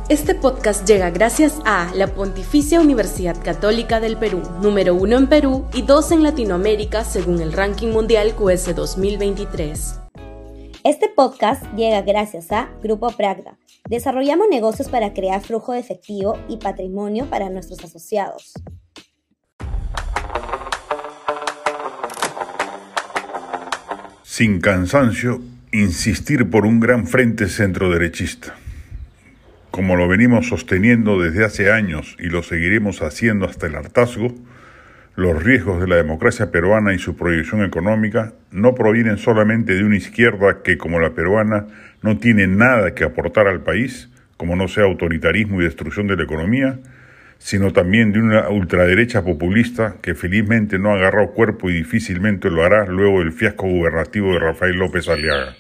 Este podcast llega gracias a la Pontificia Universidad Católica del Perú, número 1 en Perú y 2 en Latinoamérica según el ranking mundial QS 2023. Este podcast llega gracias a Grupo Pragda. Desarrollamos negocios para crear flujo de efectivo y patrimonio para nuestros asociados. Sin cansancio, insistir por un gran frente centroderechista. Como lo venimos sosteniendo desde hace años y lo seguiremos haciendo hasta el hartazgo, los riesgos de la democracia peruana y su proyección económica no provienen solamente de una izquierda que, como la peruana, no tiene nada que aportar al país, como no sea autoritarismo y destrucción de la economía, sino también de una ultraderecha populista que felizmente no ha agarrado cuerpo y difícilmente lo hará luego del fiasco gubernativo de Rafael López Aliaga.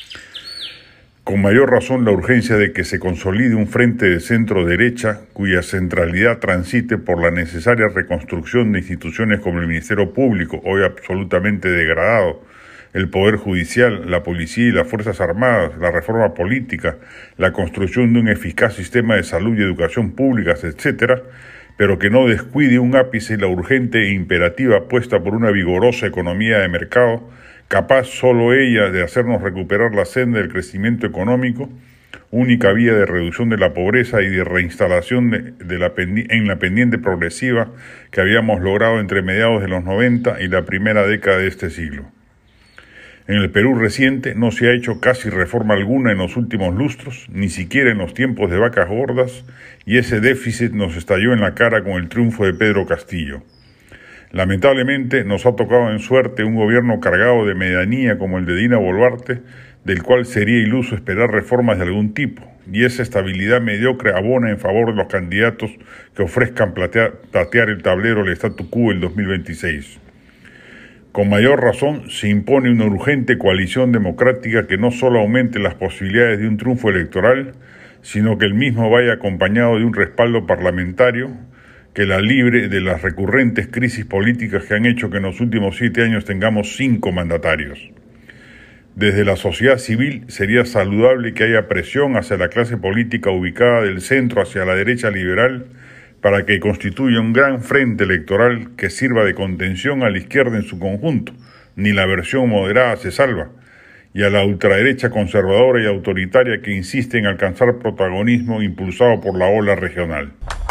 Con mayor razón la urgencia de que se consolide un frente de centro-derecha cuya centralidad transite por la necesaria reconstrucción de instituciones como el Ministerio Público, hoy absolutamente degradado, el Poder Judicial, la Policía y las Fuerzas Armadas, la reforma política, la construcción de un eficaz sistema de salud y educación públicas, etc., pero que no descuide un ápice la urgente e imperativa apuesta por una vigorosa economía de mercado, capaz solo ella de hacernos recuperar la senda del crecimiento económico, única vía de reducción de la pobreza y de reinstalación en la pendiente progresiva que habíamos logrado entre mediados de los 90 y la primera década de este siglo. En el Perú reciente no se ha hecho casi reforma alguna en los últimos lustros, ni siquiera en los tiempos de vacas gordas, y ese déficit nos estalló en la cara con el triunfo de Pedro Castillo. Lamentablemente nos ha tocado en suerte un gobierno cargado de medianía como el de Dina Boluarte, del cual sería iluso esperar reformas de algún tipo, y esa estabilidad mediocre abona en favor de los candidatos que ofrezcan platear el tablero del statu quo el 2026. Con mayor razón se impone una urgente coalición democrática que no solo aumente las posibilidades de un triunfo electoral, sino que el mismo vaya acompañado de un respaldo parlamentario que la libre de las recurrentes crisis políticas que han hecho que en los últimos 7 años tengamos 5 mandatarios. Desde la sociedad civil sería saludable que haya presión hacia la clase política ubicada del centro hacia la derecha liberal para que constituya un gran frente electoral que sirva de contención a la izquierda en su conjunto, ni la versión moderada se salva, y a la ultraderecha conservadora y autoritaria que insiste en alcanzar protagonismo impulsado por la ola regional.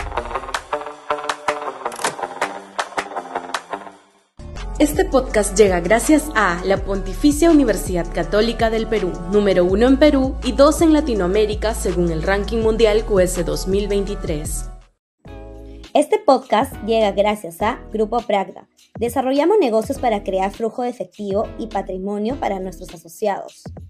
Este podcast llega gracias a la Pontificia Universidad Católica del Perú, número 1 en Perú y 2 en Latinoamérica según el ranking mundial QS 2023. Este podcast llega gracias a Grupo Pragda. Desarrollamos negocios para crear flujo de efectivo y patrimonio para nuestros asociados.